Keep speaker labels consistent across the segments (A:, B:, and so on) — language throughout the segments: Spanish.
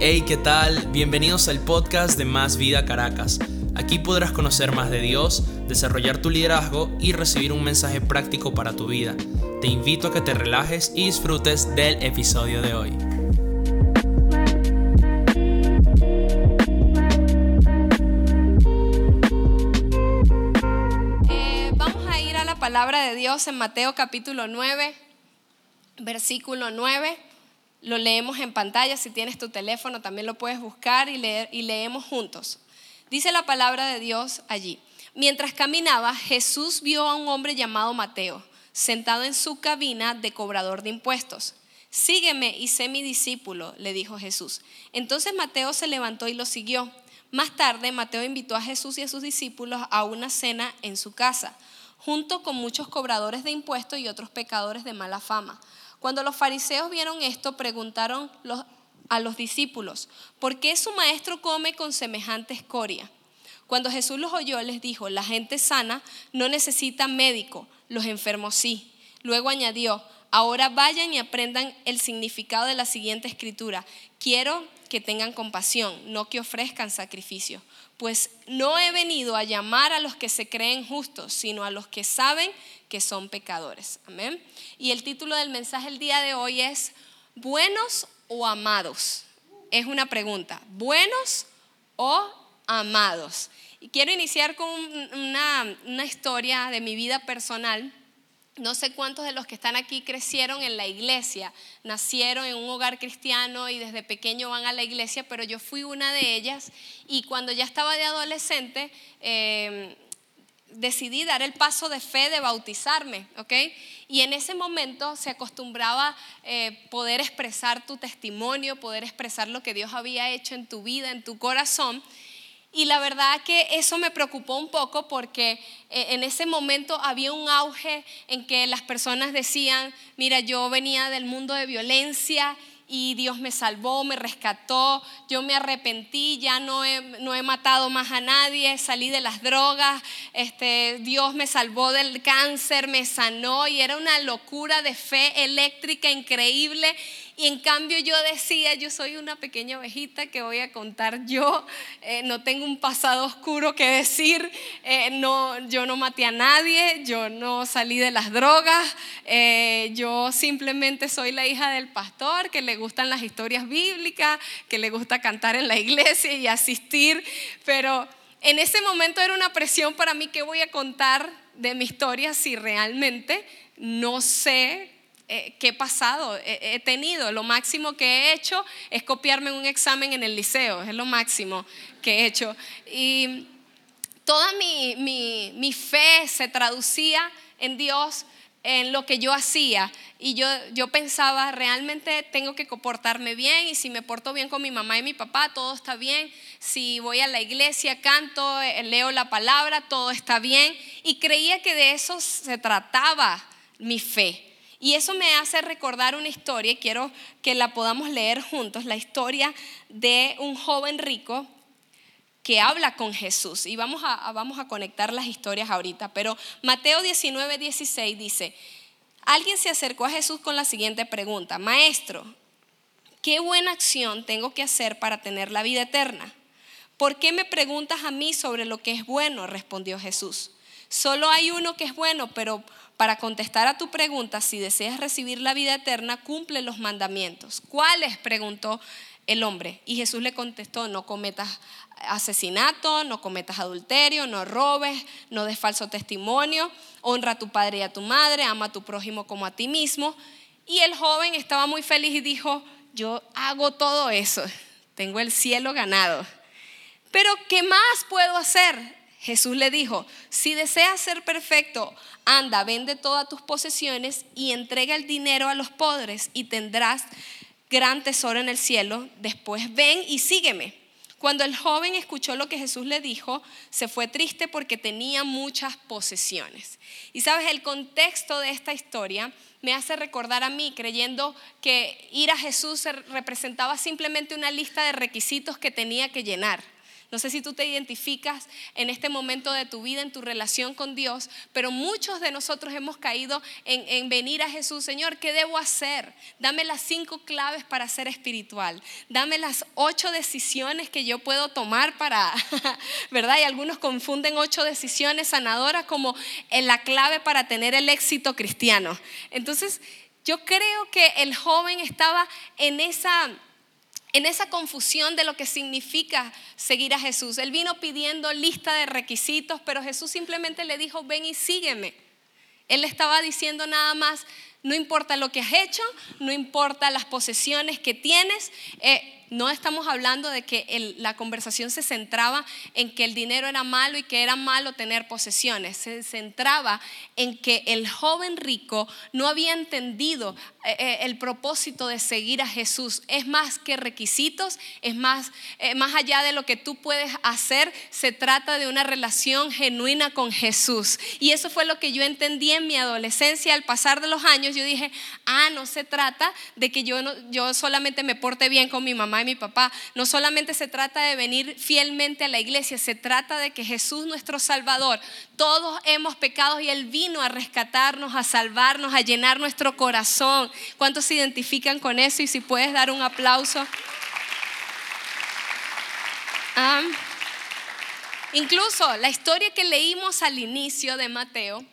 A: Hey, ¿qué tal? Bienvenidos al podcast de Más Vida Caracas. Aquí podrás conocer más de Dios, desarrollar tu liderazgo y recibir un mensaje práctico para tu vida. Te invito a que te relajes y disfrutes del episodio de hoy.
B: Vamos a ir a la palabra de Dios en Mateo capítulo 9, versículo 9. Lo leemos en pantalla. Si tienes tu teléfono también lo puedes buscar y leer, y leemos juntos. Dice la palabra de Dios allí: mientras caminaba, Jesús vio a un hombre llamado Mateo sentado en su cabina de cobrador de impuestos. Sígueme y sé mi discípulo, le dijo Jesús. Entonces Mateo se levantó y lo siguió. Más tarde, Mateo invitó a Jesús y a sus discípulos a una cena en su casa, junto con muchos cobradores de impuestos y otros pecadores de mala fama. Cuando los fariseos vieron esto, preguntaron a los discípulos: ¿por qué su maestro come con semejante escoria? Cuando Jesús los oyó, les dijo: la gente sana no necesita médico, los enfermos sí. Luego añadió: ahora vayan y aprendan el significado de la siguiente escritura: quiero que tengan compasión, no que ofrezcan sacrificio, pues no he venido a llamar a los que se creen justos, sino a los que saben que son pecadores. Amén. Y el título del mensaje el día de hoy es: ¿buenos o amados? Es una pregunta: ¿buenos o amados? Y quiero iniciar con una historia de mi vida personal. No sé cuántos de los que están aquí crecieron en la iglesia, nacieron en un hogar cristiano y desde pequeño van a la iglesia, pero yo fui una de ellas, y cuando ya estaba de adolescente decidí dar el paso de fe de bautizarme, ¿ok? Y en ese momento se acostumbraba poder expresar tu testimonio, poder expresar lo que Dios había hecho en tu vida, en tu corazón. Y la verdad que eso me preocupó un poco, porque en ese momento había un auge en que las personas decían: mira, yo venía del mundo de violencia y Dios me salvó, me rescató, yo me arrepentí, ya no he matado más a nadie, salí de las drogas, Dios me salvó del cáncer, me sanó, y era una locura de fe eléctrica increíble. Y en cambio yo decía: yo soy una pequeña ovejita, que voy a contar yo, no tengo un pasado oscuro que decir, yo no maté a nadie, yo no salí de las drogas, yo simplemente soy la hija del pastor que le gustan las historias bíblicas, que le gusta cantar en la iglesia y asistir. Pero en ese momento era una presión para mí: ¿qué voy a contar de mi historia si realmente no sé qué pasado he tenido? Lo máximo que he hecho es copiarme un examen en el liceo, es lo máximo que he hecho. Y toda mi fe se traducía en Dios, en lo que yo hacía. Y yo pensaba: realmente tengo que comportarme bien, y si me porto bien con mi mamá y mi papá, todo está bien. Si voy a la iglesia, canto, leo la palabra, todo está bien. Y creía que de eso se trataba mi fe. Y eso me hace recordar una historia, y quiero que la podamos leer juntos, la historia de un joven rico que habla con Jesús. Y vamos a conectar las historias ahorita. Pero Mateo 19:16 dice: alguien se acercó a Jesús con la siguiente pregunta: Maestro, ¿qué buena acción tengo que hacer para tener la vida eterna? ¿Por qué me preguntas a mí sobre lo que es bueno?, respondió Jesús. Solo hay uno que es bueno, pero para contestar a tu pregunta, si deseas recibir la vida eterna, cumple los mandamientos. ¿Cuáles?, preguntó el hombre. Y Jesús le contestó: no cometas asesinato, no cometas adulterio, no robes, no des falso testimonio, honra a tu padre y a tu madre, ama a tu prójimo como a ti mismo. Y el joven estaba muy feliz y dijo: yo hago todo eso, tengo el cielo ganado. Pero ¿qué más puedo hacer? Jesús le dijo: si deseas ser perfecto, anda, vende todas tus posesiones y entrega el dinero a los pobres, y tendrás gran tesoro en el cielo. Después ven y sígueme. Cuando el joven escuchó lo que Jesús le dijo, se fue triste porque tenía muchas posesiones. Y sabes, el contexto de esta historia me hace recordar a mí, creyendo que ir a Jesús representaba simplemente una lista de requisitos que tenía que llenar. No sé si tú te identificas en este momento de tu vida, en tu relación con Dios, pero muchos de nosotros hemos caído en venir a Jesús. Señor, ¿qué debo hacer? Dame las 5 claves para ser espiritual. Dame las 8 decisiones que yo puedo tomar para, ¿verdad? Y algunos confunden 8 decisiones sanadoras como la clave para tener el éxito cristiano. Entonces, yo creo que el joven estaba en esa confusión de lo que significa seguir a Jesús. Él vino pidiendo lista de requisitos, pero Jesús simplemente le dijo, ven y sígueme. Él le estaba diciendo nada más, no importa lo que has hecho, no importa las posesiones que tienes. No estamos hablando de que la conversación se centraba en que el dinero era malo y que era malo tener posesiones. Se centraba en que el joven rico no había entendido el propósito de seguir a Jesús. Es más que requisitos, es más allá de lo que tú puedes hacer. Se trata de una relación genuina con Jesús. Y eso fue lo que yo entendí en mi adolescencia. Al pasar de los años yo dije, no se trata de que yo solamente me porte bien con mi mamá y mi papá. No solamente se trata de venir fielmente a la iglesia, se trata de que Jesús, nuestro Salvador, todos hemos pecado y Él vino a rescatarnos, a salvarnos, a llenar nuestro corazón. ¿Cuántos se identifican con eso? Y si puedes dar un aplauso. Incluso la historia que leímos al inicio de Mateo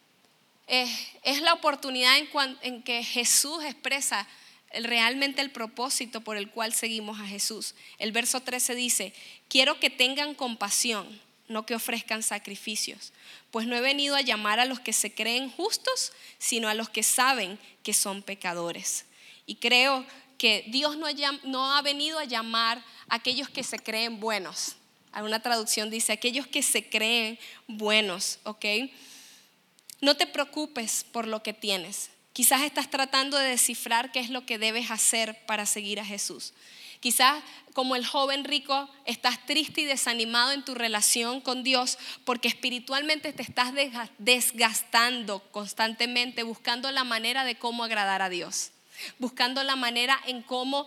B: es la oportunidad en que Jesús expresa realmente el propósito por el cual seguimos a Jesús. El verso 13 dice, quiero que tengan compasión, no que ofrezcan sacrificios, pues no he venido a llamar a los que se creen justos, sino a los que saben que son pecadores. Y creo que Dios no ha venido a llamar a aquellos que se creen buenos. Alguna traducción dice, aquellos que se creen buenos, ¿ok? No te preocupes por lo que tienes. Quizás estás tratando de descifrar qué es lo que debes hacer para seguir a Jesús. Quizás como el joven rico estás triste y desanimado en tu relación con Dios porque espiritualmente te estás desgastando constantemente buscando la manera de cómo agradar a Dios. Buscando la manera en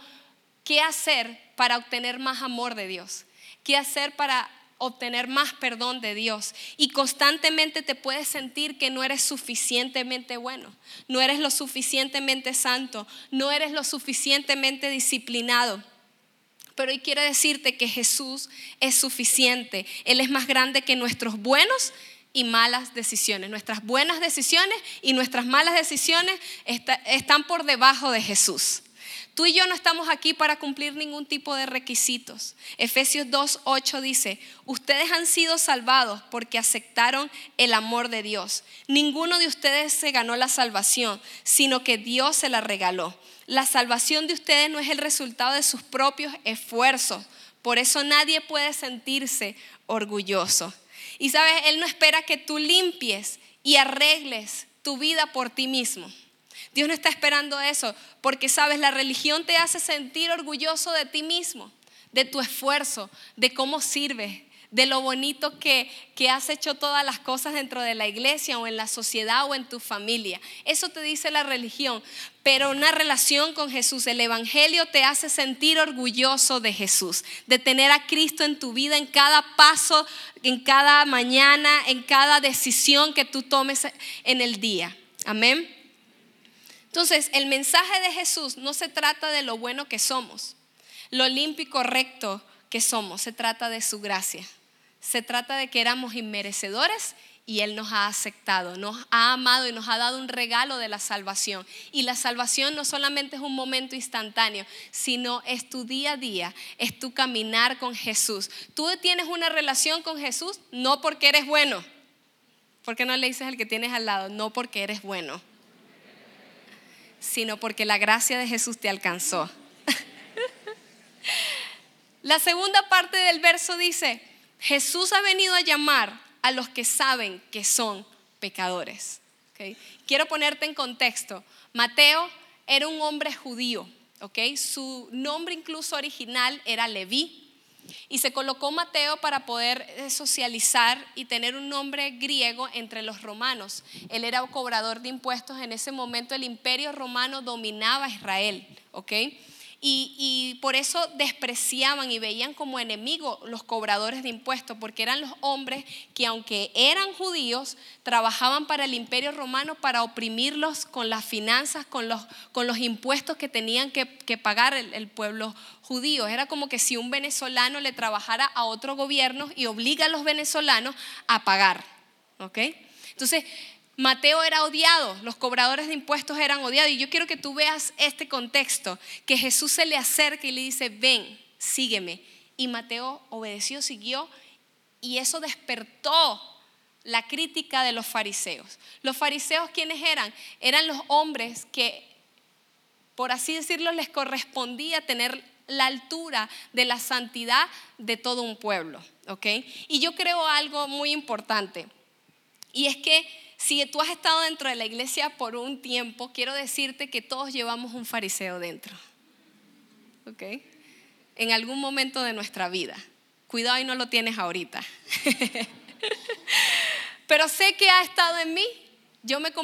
B: qué hacer para obtener más amor de Dios. Qué hacer para obtener más perdón de Dios, y constantemente te puedes sentir que no eres suficientemente bueno, no eres lo suficientemente santo, no eres lo suficientemente disciplinado. Pero hoy quiero decirte que Jesús es suficiente. Él es más grande que nuestros buenos y malas decisiones. Nuestras buenas decisiones y nuestras malas decisiones están por debajo de Jesús. Tú y yo no estamos aquí para cumplir ningún tipo de requisitos. Efesios 2:8 dice, ustedes han sido salvados porque aceptaron el amor de Dios. Ninguno de ustedes se ganó la salvación, sino que Dios se la regaló. La salvación de ustedes no es el resultado de sus propios esfuerzos. Por eso nadie puede sentirse orgulloso. Y sabes, Él no espera que tú limpies y arregles tu vida por ti mismo. Dios no está esperando eso, porque sabes, la religión te hace sentir orgulloso de ti mismo, de tu esfuerzo, de cómo sirves, de lo bonito que has hecho todas las cosas dentro de la iglesia o en la sociedad o en tu familia. Eso te dice la religión, pero una relación con Jesús, el evangelio te hace sentir orgulloso de Jesús, de tener a Cristo en tu vida en cada paso, en cada mañana, en cada decisión que tú tomes en el día. Amén. Entonces, el mensaje de Jesús no se trata de lo bueno que somos, lo limpio y correcto que somos. Se trata de su gracia. Se trata de que éramos inmerecedores y Él nos ha aceptado, nos ha amado y nos ha dado un regalo de la salvación. Y la salvación no solamente es un momento instantáneo, sino es tu día a día, es tu caminar con Jesús. Tú tienes una relación con Jesús no porque eres bueno. ¿Por qué no le dices al que tienes al lado? No porque eres bueno, sino porque la gracia de Jesús te alcanzó. La segunda parte del verso dice, Jesús ha venido a llamar a los que saben que son pecadores. ¿Okay? Quiero ponerte en contexto. Mateo era un hombre judío. ¿Okay? Su nombre incluso original era Leví. Y se colocó Mateo para poder socializar y tener un nombre griego entre los romanos. Él era cobrador de impuestos. En ese momento el imperio romano dominaba a Israel, ¿ok? y por eso despreciaban y veían como enemigos los cobradores de impuestos, porque eran los hombres que, aunque eran judíos, trabajaban para el Imperio Romano para oprimirlos con las finanzas, con los impuestos que tenían que pagar el pueblo judío. Era como que si un venezolano le trabajara a otro gobierno y obliga a los venezolanos a pagar, ¿ok? Entonces Mateo era odiado, los cobradores de impuestos eran odiados, y yo quiero que tú veas este contexto, que Jesús se le acerca y le dice: ven, sígueme. Y Mateo obedeció, siguió, y eso despertó la crítica de los fariseos. Los fariseos, ¿quiénes eran? Eran los hombres que, por así decirlo, les correspondía tener la altura de la santidad de todo un pueblo, ¿ok? Y yo creo algo muy importante, y es que si tú has estado dentro de la iglesia por un tiempo, quiero decirte que todos llevamos un fariseo dentro, ¿ok? En algún momento de nuestra vida. Cuidado y no lo tienes ahorita. Pero sé que ha estado en mí. Yo me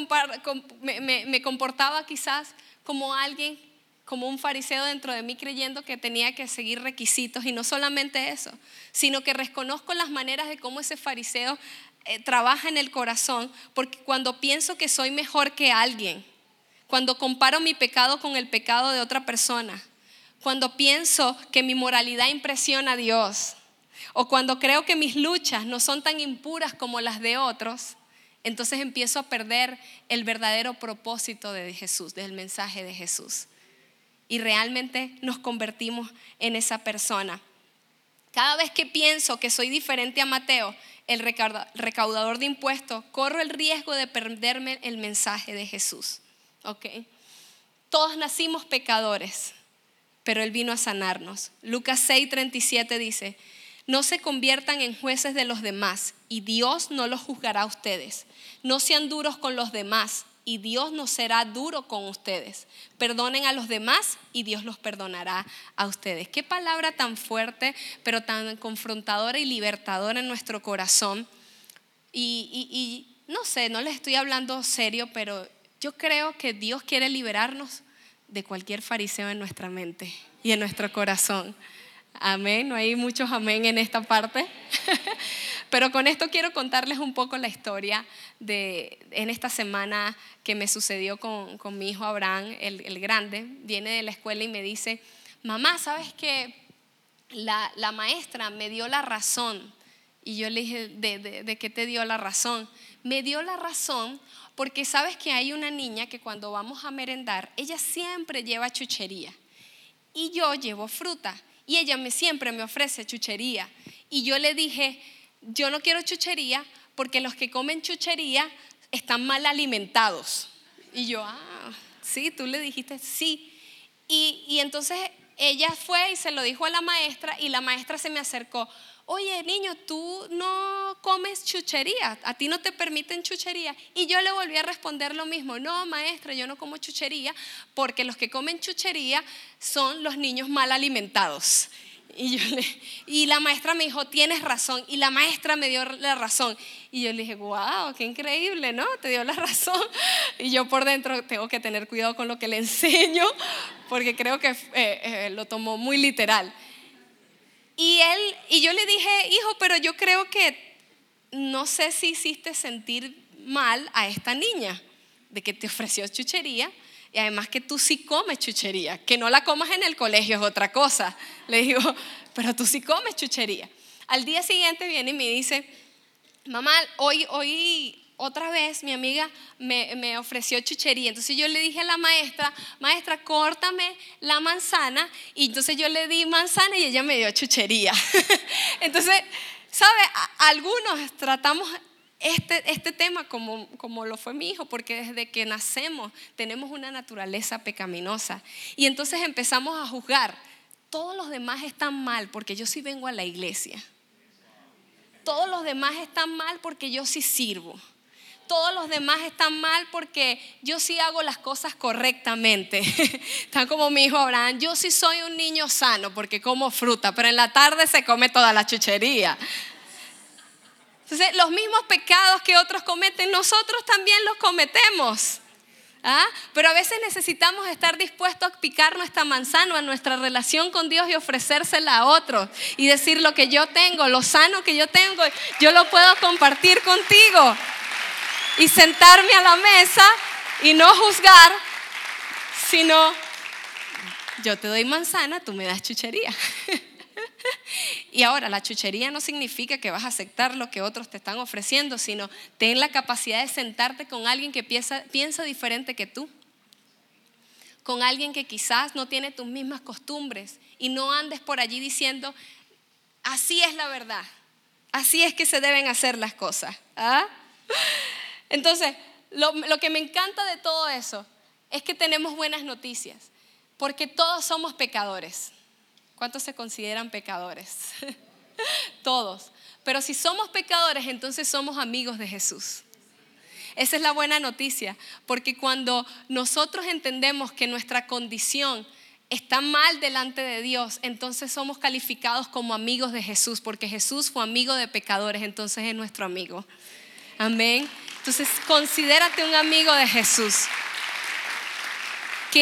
B: comportaba quizás como alguien, como un fariseo dentro de mí, creyendo que tenía que seguir requisitos, y no solamente eso, sino que reconozco las maneras de cómo ese fariseo trabaja en el corazón, porque cuando pienso que soy mejor que alguien, cuando comparo mi pecado con el pecado de otra persona, cuando pienso que mi moralidad impresiona a Dios, o cuando creo que mis luchas no son tan impuras como las de otros, entonces empiezo a perder el verdadero propósito de Jesús, del mensaje de Jesús, y realmente nos convertimos en esa persona. Cada vez que pienso que soy diferente a Mateo, el recaudador de impuestos, corro el riesgo de perderme el mensaje de Jesús, ¿ok? Todos nacimos pecadores, pero Él vino a sanarnos. Lucas 6:37 dice: no se conviertan en jueces de los demás, y Dios no los juzgará a ustedes. No sean duros con los demás, y Dios no será duro con ustedes. Perdonen a los demás y Dios los perdonará a ustedes. Qué palabra tan fuerte, pero tan confrontadora y libertadora en nuestro corazón. Y no sé, no les estoy hablando serio, pero yo creo que Dios quiere liberarnos de cualquier fariseo en nuestra mente y en nuestro corazón. Amén, no hay muchos amén en esta parte. Pero con esto quiero contarles un poco la historia en esta semana que me sucedió con mi hijo Abraham, el grande. Viene de la escuela y me dice: mamá, ¿sabes qué? La maestra me dio la razón. Y yo le dije: ¿de qué te dio la razón? Me dio la razón porque sabes que hay una niña que cuando vamos a merendar, ella siempre lleva chuchería y yo llevo fruta, y ella siempre me ofrece chuchería. Y yo le dije: yo no quiero chuchería porque los que comen chuchería están mal alimentados. Y yo: sí, tú le dijiste sí. Y entonces ella fue y se lo dijo a la maestra, y la maestra se me acercó: oye, niño, tú no comes chuchería, a ti no te permiten chuchería. Y yo le volví a responder lo mismo: no, maestra, yo no como chuchería porque los que comen chuchería son los niños mal alimentados. Y la maestra me dijo: tienes razón. Y la maestra me dio la razón. Y yo le dije: wow, qué increíble, ¿no? Te dio la razón. Y yo por dentro tengo que tener cuidado con lo que le enseño, porque creo que lo tomó muy literal. Y yo le dije: hijo, pero yo creo que no sé si hiciste sentir mal a esta niña de que te ofreció chuchería, y además que tú sí comes chuchería. Que no la comas en el colegio es otra cosa. Le digo: pero tú sí comes chuchería. Al día siguiente viene y me dice: mamá, hoy otra vez mi amiga me ofreció chuchería. Entonces yo le dije a la maestra: maestra, córtame la manzana. Y entonces yo le di manzana y ella me dio chuchería. Entonces, ¿sabe? Algunos tratamos este tema como lo fue mi hijo, porque desde que nacemos tenemos una naturaleza pecaminosa, y entonces empezamos a juzgar. Todos los demás están mal porque yo sí vengo a la iglesia. Todos los demás están mal porque yo sí sirvo. Todos los demás están mal porque yo sí hago las cosas correctamente. Están como mi hijo Abraham: yo sí soy un niño sano porque como fruta, pero en la tarde se come toda la chuchería. Entonces, los mismos pecados que otros cometen, nosotros también los cometemos. Pero a veces necesitamos estar dispuestos a picar nuestra manzana en nuestra relación con Dios y ofrecérsela a otros y decir: lo que yo tengo, lo sano que yo tengo, yo lo puedo compartir contigo, y sentarme a la mesa y no juzgar, sino yo te doy manzana, tú me das chuchería. Y ahora, la chuchería no significa que vas a aceptar lo que otros te están ofreciendo, sino ten la capacidad de sentarte con alguien que piensa diferente que tú, con alguien que quizás no tiene tus mismas costumbres, y no andes por allí diciendo: así es la verdad, así es que se deben hacer las cosas. Entonces, lo que me encanta de todo eso es que tenemos buenas noticias, porque todos somos pecadores. ¿Cuántos se consideran pecadores? Todos. Pero si somos pecadores, entonces somos amigos de Jesús. Esa es la buena noticia, porque cuando nosotros entendemos que nuestra condición está mal delante de Dios, entonces somos calificados como amigos de Jesús, porque Jesús fue amigo de pecadores, entonces es nuestro amigo. Amén. Entonces, considérate un amigo de Jesús. Que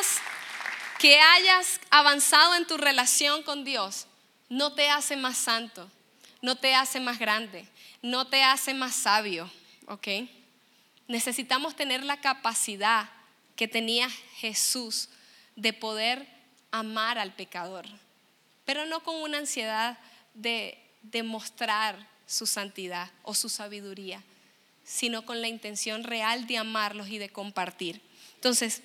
B: hayas avanzado en tu relación con Dios no te hace más santo, no te hace más grande, no te hace más sabio, ¿ok? Necesitamos tener la capacidad que tenía Jesús de poder amar al pecador, pero no con una ansiedad de demostrar su santidad o su sabiduría, sino con la intención real de amarlos y de compartir. Entonces,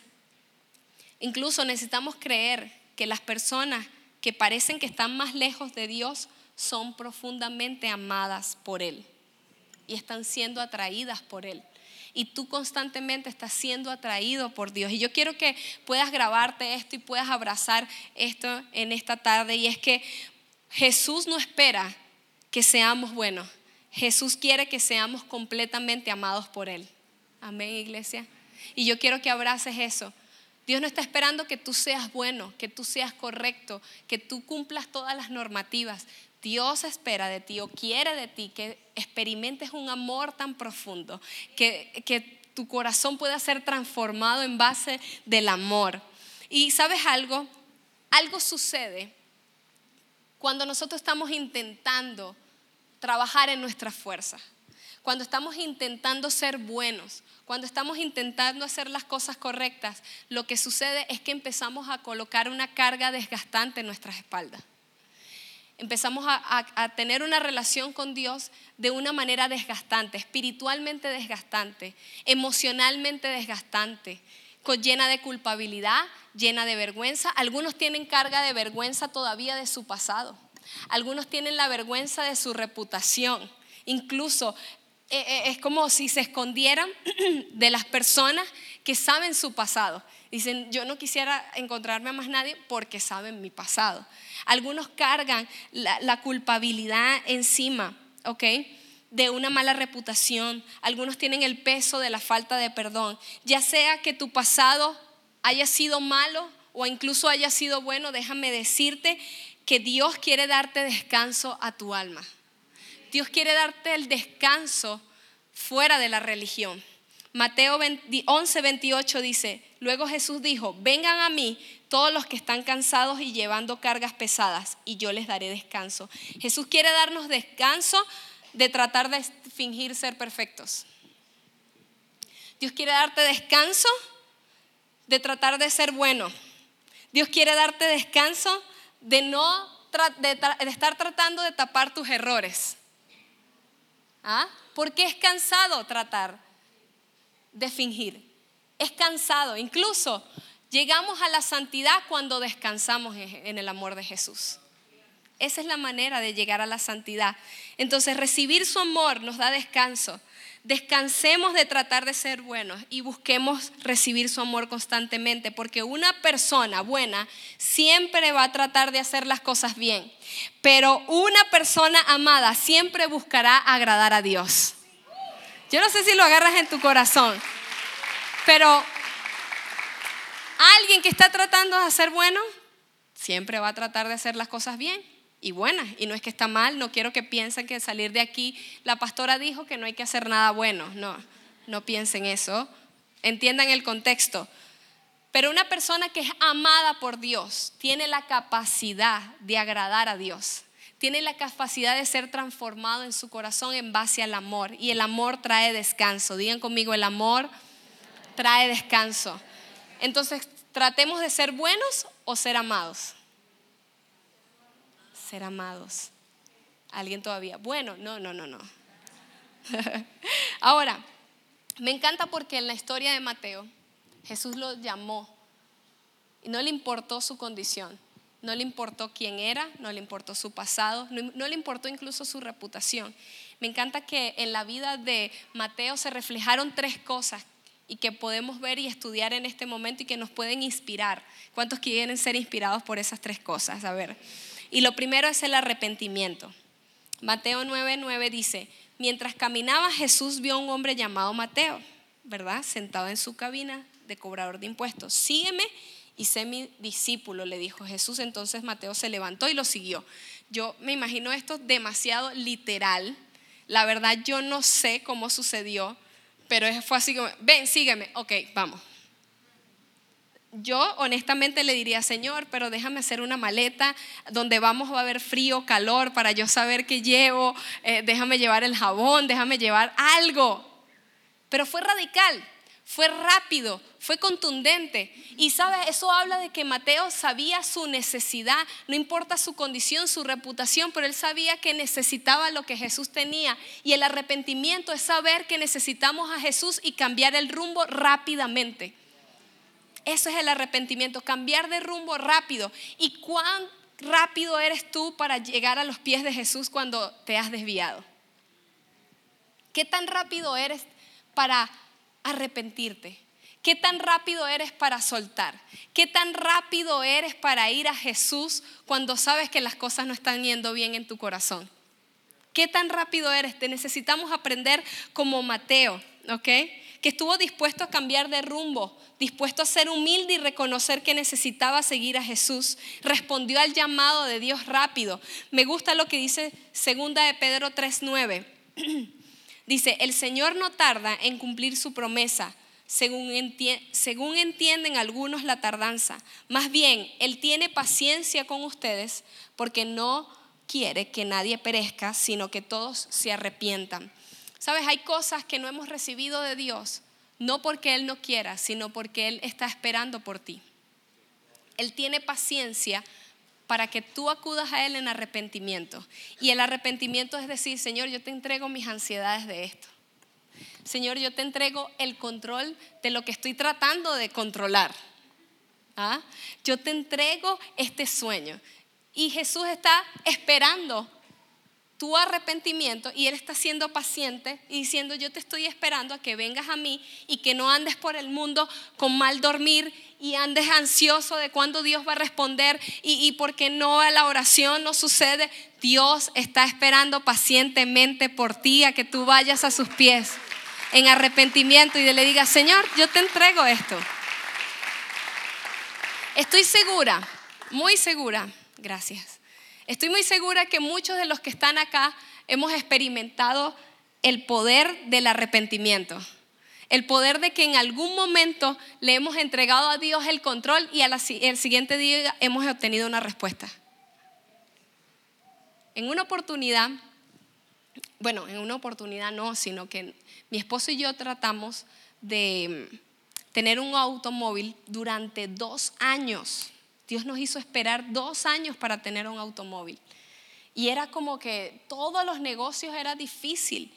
B: incluso necesitamos creer que las personas que parecen que están más lejos de Dios son profundamente amadas por Él y están siendo atraídas por Él. Y tú constantemente estás siendo atraído por Dios. Y yo quiero que puedas grabarte esto y puedas abrazar esto en esta tarde. Y es que Jesús no espera que seamos buenos. Jesús quiere que seamos completamente amados por Él. Amén, iglesia. Y yo quiero que abraces eso. Dios no está esperando que tú seas bueno, que tú seas correcto, que tú cumplas todas las normativas. Dios espera de ti o quiere de ti que experimentes un amor tan profundo, que tu corazón pueda ser transformado en base del amor. Y ¿sabes algo? Algo sucede cuando nosotros estamos intentando trabajar en nuestra fuerza, cuando estamos intentando ser buenos, cuando estamos intentando hacer las cosas correctas. Lo que sucede es que empezamos a colocar una carga desgastante en nuestras espaldas. Empezamos a tener una relación con Dios de una manera desgastante, espiritualmente desgastante, emocionalmente desgastante, llena de culpabilidad, llena de vergüenza. Algunos tienen carga de vergüenza todavía de su pasado. Algunos tienen la vergüenza de su reputación. Incluso es como si se escondieran de las personas que saben su pasado. Dicen: yo no quisiera encontrarme a más nadie porque saben mi pasado. Algunos cargan la culpabilidad encima, ¿ok?, de una mala reputación. Algunos tienen el peso de la falta de perdón. Ya sea que tu pasado haya sido malo o incluso haya sido bueno, déjame decirte que Dios quiere darte descanso a tu alma. Dios quiere darte el descanso fuera de la religión. Mateo 11:28 dice: luego Jesús dijo: vengan a mí todos los que están cansados y llevando cargas pesadas, y yo les daré descanso. Jesús quiere darnos descanso de tratar de fingir ser perfectos. Dios quiere darte descanso de tratar de ser bueno. Dios quiere darte descanso de estar tratando de tapar tus errores. Porque es cansado tratar de fingir. Es cansado. Incluso llegamos a la santidad cuando descansamos en el amor de Jesús. Esa es la manera de llegar a la santidad. Entonces, recibir su amor nos da descanso. Descansemos de tratar de ser buenos y busquemos recibir su amor constantemente, porque una persona buena siempre va a tratar de hacer las cosas bien, pero una persona amada siempre buscará agradar a Dios. Yo no sé si lo agarras en tu corazón, pero alguien que está tratando de ser bueno siempre va a tratar de hacer las cosas bien y buenas. Y no es que está mal, no quiero que piensen que salir de aquí, la pastora dijo que no hay que hacer nada bueno. No piensen eso. entiendan el contexto. Pero una persona que es amada por Dios tiene la capacidad de agradar a Dios. Tiene la capacidad de ser transformado en su corazón en base al amor. Y el amor trae descanso. Digan conmigo, el amor trae descanso. Entonces, tratemos de ser buenos o ser amados. Ser amados. ¿Alguien todavía? Bueno, no. Ahora, me encanta porque en la historia de Mateo, Jesús lo llamó y no le importó su condición, no le importó quién era, no le importó su pasado, no le importó incluso su reputación. Me encanta que en la vida de Mateo se reflejaron 3 cosas y que podemos ver y estudiar en este momento y que nos pueden inspirar. ¿Cuántos quieren ser inspirados por esas 3 cosas? A ver, y lo primero es el arrepentimiento. Mateo 9:9 dice: mientras caminaba, Jesús vio a un hombre llamado Mateo, ¿verdad? Sentado en su cabina de cobrador de impuestos. Sígueme y sé mi discípulo, le dijo Jesús. Entonces Mateo se levantó y lo siguió. Yo me imagino esto demasiado literal. La verdad yo no sé cómo sucedió, pero fue así como: ven, sígueme, ok, vamos. Yo honestamente le diría: Señor, pero déjame hacer una maleta, donde vamos va a haber frío, calor, para yo saber qué llevo, déjame llevar el jabón, déjame llevar algo. Pero fue radical, fue rápido, fue contundente. Y sabes, eso habla de que Mateo sabía su necesidad, no importa su condición, su reputación, pero él sabía que necesitaba lo que Jesús tenía. Y el arrepentimiento es saber que necesitamos a Jesús y cambiar el rumbo rápidamente. Eso es el arrepentimiento, cambiar de rumbo rápido. ¿Y cuán rápido eres tú para llegar a los pies de Jesús cuando te has desviado? ¿Qué tan rápido eres para arrepentirte? ¿Qué tan rápido eres para soltar? ¿Qué tan rápido eres para ir a Jesús cuando sabes que las cosas no están yendo bien en tu corazón? ¿Qué tan rápido eres? Te necesitamos aprender como Mateo, ¿ok? Que estuvo dispuesto a cambiar de rumbo, dispuesto a ser humilde y reconocer que necesitaba seguir a Jesús. Respondió al llamado de Dios rápido. Me gusta lo que dice 2 de Pedro 3:9. Dice: el Señor no tarda en cumplir su promesa, según entienden algunos la tardanza. Más bien, Él tiene paciencia con ustedes, porque no quiere que nadie perezca, sino que todos se arrepientan. Sabes, hay cosas que no hemos recibido de Dios, no porque Él no quiera, sino porque Él está esperando por ti. Él tiene paciencia para que tú acudas a Él en arrepentimiento. Y el arrepentimiento es decir: Señor, yo te entrego mis ansiedades de esto. Señor, yo te entrego el control de lo que estoy tratando de controlar. Yo te entrego este sueño. Y Jesús está esperando tu arrepentimiento y Él está siendo paciente y diciendo: yo te estoy esperando a que vengas a mí y que no andes por el mundo con mal dormir y andes ansioso de cuándo Dios va a responder y porque no a la oración no sucede. Dios está esperando pacientemente por ti a que tú vayas a sus pies en arrepentimiento y le digas: Señor, yo te entrego esto. Estoy segura, muy segura, gracias. Estoy muy segura que muchos de los que están acá hemos experimentado el poder del arrepentimiento. El poder de que en algún momento le hemos entregado a Dios el control y el siguiente día hemos obtenido una respuesta. En una oportunidad no, sino que mi esposo y yo tratamos de tener un automóvil durante 2 años. Dios nos hizo esperar 2 años para tener un automóvil. Y era como que todos los negocios era difícil.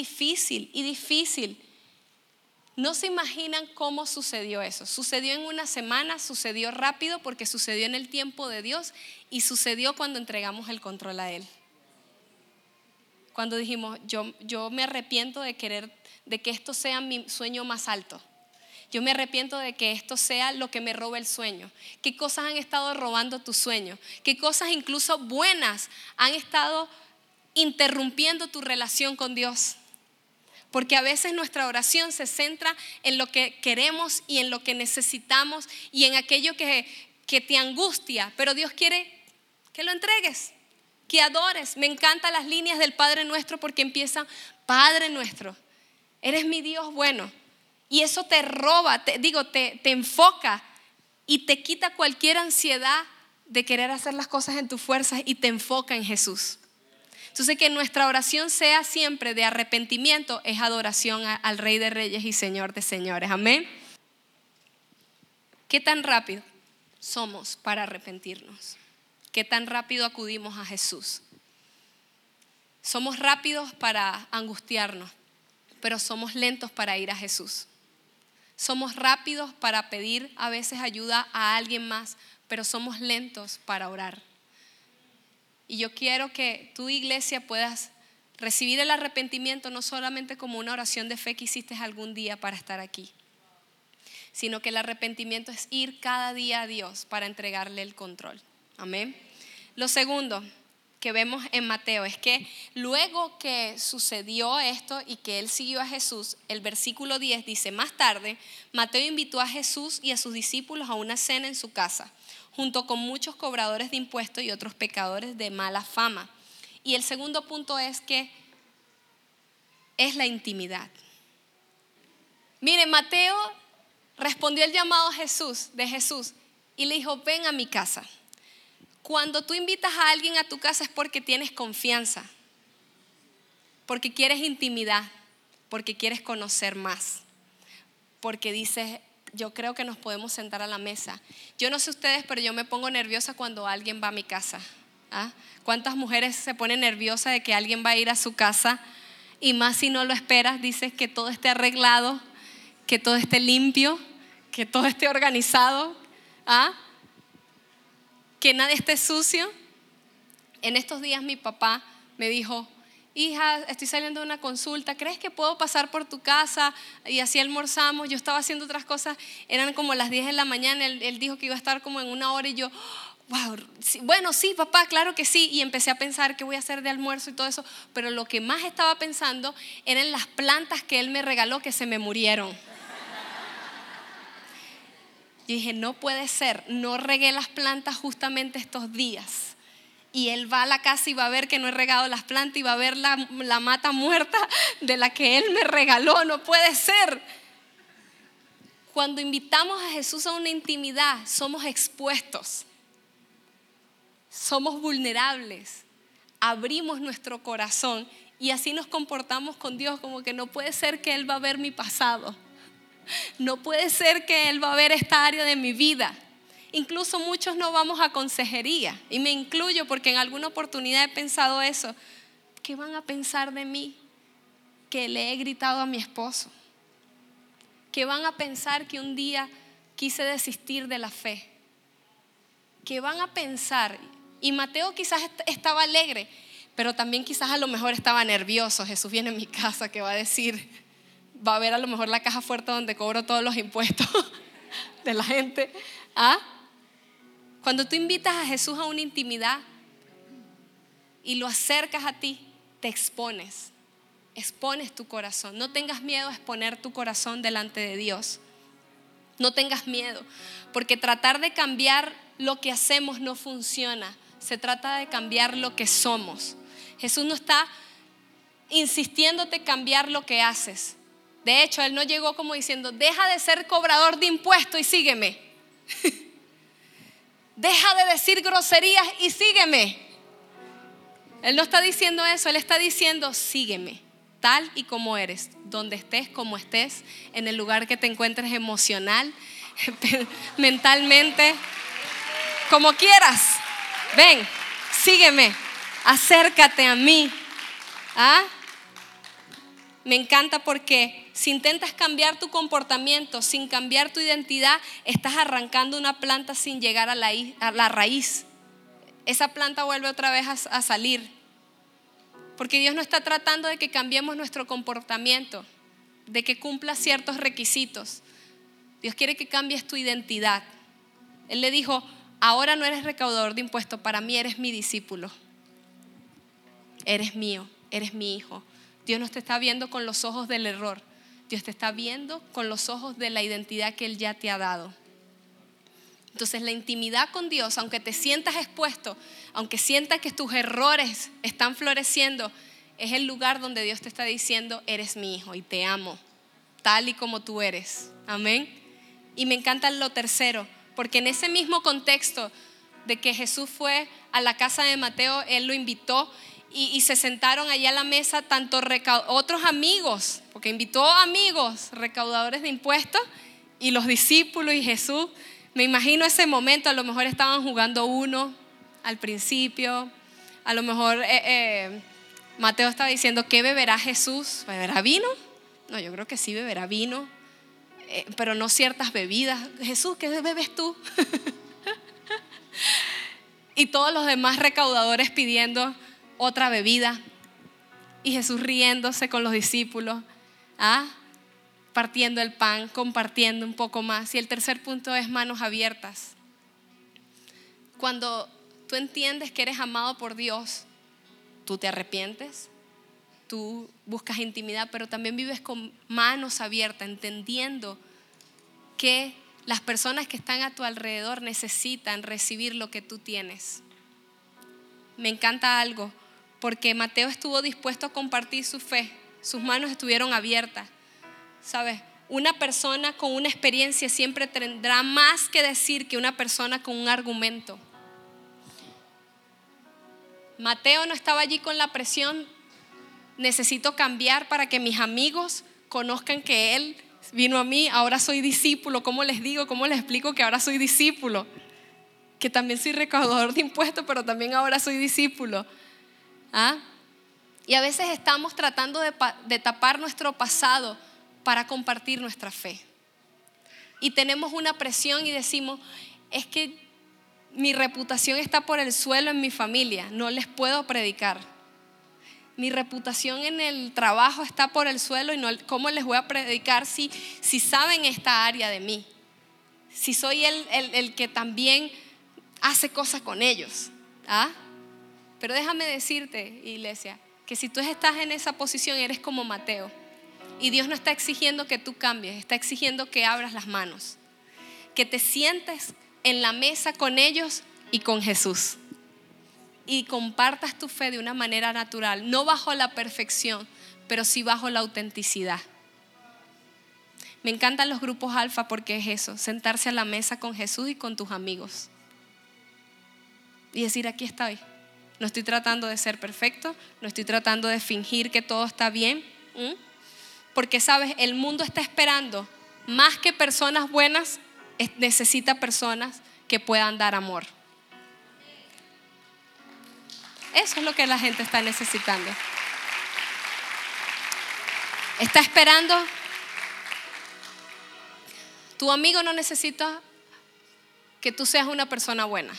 B: No se imaginan cómo sucedió eso. Sucedió en una semana, sucedió rápido porque sucedió en el tiempo de Dios y sucedió cuando entregamos el control a Él. Cuando dijimos: yo me arrepiento de que esto sea mi sueño más alto. Yo me arrepiento de que esto sea lo que me robe el sueño. ¿Qué cosas han estado robando tu sueño? ¿Qué cosas incluso buenas han estado interrumpiendo tu relación con Dios? Porque a veces nuestra oración se centra en lo que queremos y en lo que necesitamos y en aquello que te angustia. Pero Dios quiere que lo entregues, que adores. Me encantan las líneas del Padre Nuestro porque empiezan: Padre nuestro, eres mi Dios bueno. Y eso te roba, te enfoca y te quita cualquier ansiedad de querer hacer las cosas en tus fuerzas y te enfoca en Jesús. Entonces, que nuestra oración sea siempre de arrepentimiento es adoración al Rey de Reyes y Señor de Señores. Amén. ¿Qué tan rápido somos para arrepentirnos? ¿Qué tan rápido acudimos a Jesús? Somos rápidos para angustiarnos, pero somos lentos para ir a Jesús. Somos rápidos para pedir a veces ayuda a alguien más, pero somos lentos para orar. Y yo quiero que tu iglesia puedas recibir el arrepentimiento no solamente como una oración de fe que hiciste algún día para estar aquí, sino que el arrepentimiento es ir cada día a Dios para entregarle el control. Amén. Lo segundo que vemos en Mateo es que luego que sucedió esto y que él siguió a Jesús, el versículo 10 dice: más tarde Mateo invitó a Jesús y a sus discípulos a una cena en su casa, junto con muchos cobradores de impuestos y otros pecadores de mala fama. Y el segundo punto es que es la intimidad. Mire, Mateo respondió el llamado de Jesús y le dijo: ven a mi casa. Cuando tú invitas a alguien a tu casa es porque tienes confianza, porque quieres intimidad, porque quieres conocer más, porque dices: yo creo que nos podemos sentar a la mesa. Yo no sé ustedes, pero yo me pongo nerviosa cuando alguien va a mi casa. ¿Ah? ¿Cuántas mujeres se ponen nerviosas de que alguien va a ir a su casa? Y más si no lo esperas, dices que todo esté arreglado, que todo esté limpio, que todo esté organizado, ¿ah? Que nadie esté sucio. En estos días mi papá me dijo: hija, estoy saliendo de una consulta, ¿crees que puedo pasar por tu casa? Y así almorzamos. Yo estaba haciendo otras cosas, eran como las 10 de la mañana, él dijo que iba a estar como en una hora y yo: wow, sí, bueno, sí, papá, claro que sí. Y empecé a pensar qué voy a hacer de almuerzo y todo eso, pero lo que más estaba pensando eran las plantas que él me regaló que se me murieron. Yo dije: no puede ser, no regué las plantas justamente estos días. Y él va a la casa y va a ver que no he regado las plantas y va a ver la mata muerta de la que él me regaló. No puede ser. Cuando invitamos a Jesús a una intimidad, somos expuestos, somos vulnerables, abrimos nuestro corazón y así nos comportamos con Dios, como que no puede ser que Él va a ver mi pasado. No puede ser que Él va a ver esta área de mi vida. Incluso muchos no vamos a consejería, y me incluyo porque en alguna oportunidad he pensado eso. ¿Qué van a pensar de mí que le he gritado a mi esposo? ¿Qué van a pensar que un día quise desistir de la fe? ¿Qué van a pensar? Y Mateo quizás estaba alegre, pero también quizás a lo mejor estaba nervioso. Jesús viene a mi casa, ¿qué va a decir? Va a ver a lo mejor la caja fuerte donde cobro todos los impuestos de la gente. ¿Ah? Cuando tú invitas a Jesús a una intimidad y lo acercas a ti, te expones tu corazón. No tengas miedo a exponer tu corazón delante de Dios. No tengas miedo, porque tratar de cambiar lo que hacemos no funciona. Se trata de cambiar lo que somos. Jesús no está insistiéndote cambiar lo que haces. De hecho, Él no llegó como diciendo: deja de ser cobrador de impuestos y sígueme. Deja de decir groserías y sígueme. Él no está diciendo eso. Él está diciendo: sígueme tal y como eres, donde estés, como estés, en el lugar que te encuentres emocional, mentalmente, como quieras. Ven, sígueme, acércate a mí. ¿Ah? Me encanta porque si intentas cambiar tu comportamiento sin cambiar tu identidad, estás arrancando una planta sin llegar a la raíz. Esa planta vuelve otra vez a salir. Porque Dios no está tratando de que cambiemos nuestro comportamiento, de que cumplas ciertos requisitos. Dios quiere que cambies tu identidad. Él le dijo: ahora no eres recaudador de impuestos, para mí eres mi discípulo. Eres mío, eres mi hijo. Dios no te está viendo con los ojos del error. Dios te está viendo con los ojos de la identidad que Él ya te ha dado. Entonces la intimidad con Dios, aunque te sientas expuesto, aunque sientas que tus errores están floreciendo, es el lugar donde Dios te está diciendo: eres mi hijo y te amo tal y como tú eres. Amén. Y me encanta lo tercero, porque en ese mismo contexto de que Jesús fue a la casa de Mateo, él lo invitó y se sentaron allá a la mesa tanto otros amigos, porque invitó amigos, recaudadores de impuestos, y los discípulos y Jesús. Me imagino ese momento, a lo mejor estaban jugando uno al principio, a lo mejor Mateo estaba diciendo, ¿qué beberá Jesús? ¿Beberá vino? No, yo creo que sí beberá vino, pero no ciertas bebidas. Jesús, ¿qué bebes tú? Y todos los demás recaudadores pidiendo otra bebida, y Jesús riéndose con los discípulos, partiendo el pan, compartiendo un poco más. Y el tercer punto es manos abiertas. Cuando tú entiendes que eres amado por Dios, tú te arrepientes, tú buscas intimidad, pero también vives con manos abiertas, entendiendo que las personas que están a tu alrededor necesitan recibir lo que tú tienes. Me encanta algo, porque Mateo estuvo dispuesto a compartir su fe, sus manos estuvieron abiertas. ¿Sabes? Una persona con una experiencia siempre tendrá más que decir que una persona con un argumento. Mateo no estaba allí con la presión, necesito cambiar para que mis amigos conozcan que él vino a mí, ahora soy discípulo. ¿Cómo les digo? ¿Cómo les explico que ahora soy discípulo? Que también soy recaudador de impuestos, pero también ahora soy discípulo. Y a veces estamos tratando de tapar nuestro pasado para compartir nuestra fe. Y tenemos una presión y decimos, es que mi reputación está por el suelo en mi familia, no les puedo predicar. Mi reputación en el trabajo está por el suelo y ¿cómo les voy a predicar si saben esta área de mí? Si soy el que también hace cosas con ellos. Pero déjame decirte, iglesia, que si tú estás en esa posición, eres como Mateo. Y Dios no está exigiendo que tú cambies, está exigiendo que abras las manos, que te sientes en la mesa con ellos y con Jesús, y compartas tu fe de una manera natural, no bajo la perfección, pero sí bajo la autenticidad. Me encantan los grupos alfa porque es eso, sentarse a la mesa con Jesús y con tus amigos y decir, aquí estoy. No estoy tratando de ser perfecto, no estoy tratando de fingir que todo está bien, porque sabes, el mundo está esperando más que personas buenas, necesita personas que puedan dar amor. Eso es lo que la gente está necesitando. Está esperando. Tu amigo no necesita que tú seas una persona buena.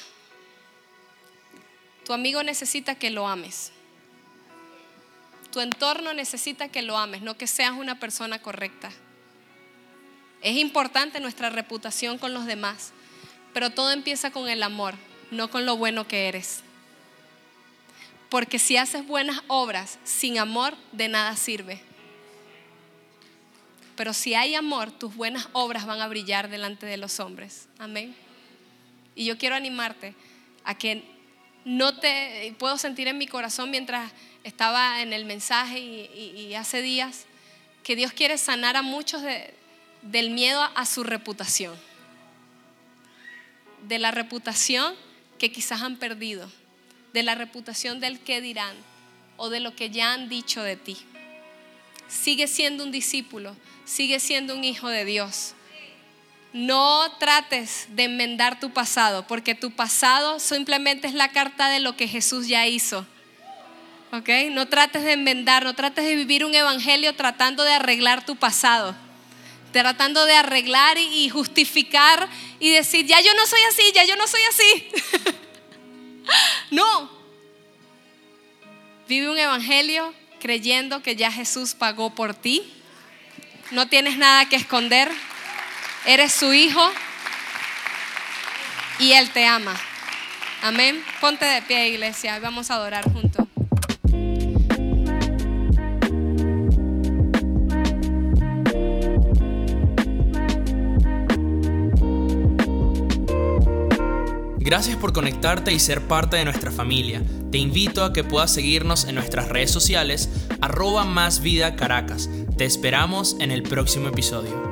B: Tu amigo necesita que lo ames. Tu entorno necesita que lo ames, no que seas una persona correcta. Es importante nuestra reputación con los demás, pero todo empieza con el amor, no con lo bueno que eres. Porque si haces buenas obras sin amor, de nada sirve. Pero si hay amor, tus buenas obras van a brillar delante de los hombres. Amén. Y yo quiero animarte a que puedo sentir en mi corazón mientras estaba en el mensaje y hace días, que Dios quiere sanar a muchos del miedo a su reputación. De la reputación que quizás han perdido. De la reputación del qué dirán o de lo que ya han dicho de ti. Sigue siendo un discípulo, sigue siendo un hijo de Dios. No trates de enmendar tu pasado, porque tu pasado simplemente es la carta de lo que Jesús ya hizo. ¿Ok? No trates de enmendar, no trates de vivir un evangelio tratando de arreglar tu pasado, tratando de arreglar y justificar y decir, ya yo no soy así, ya yo no soy así. No. Vive un evangelio creyendo que ya Jesús pagó por ti. No tienes nada que esconder. Eres su hijo y Él te ama. Amén. Ponte de pie, iglesia, y vamos a adorar juntos.
A: Gracias por conectarte y ser parte de nuestra familia. Te invito a que puedas seguirnos en nuestras redes sociales @másvidacaracas. Te esperamos en el próximo episodio.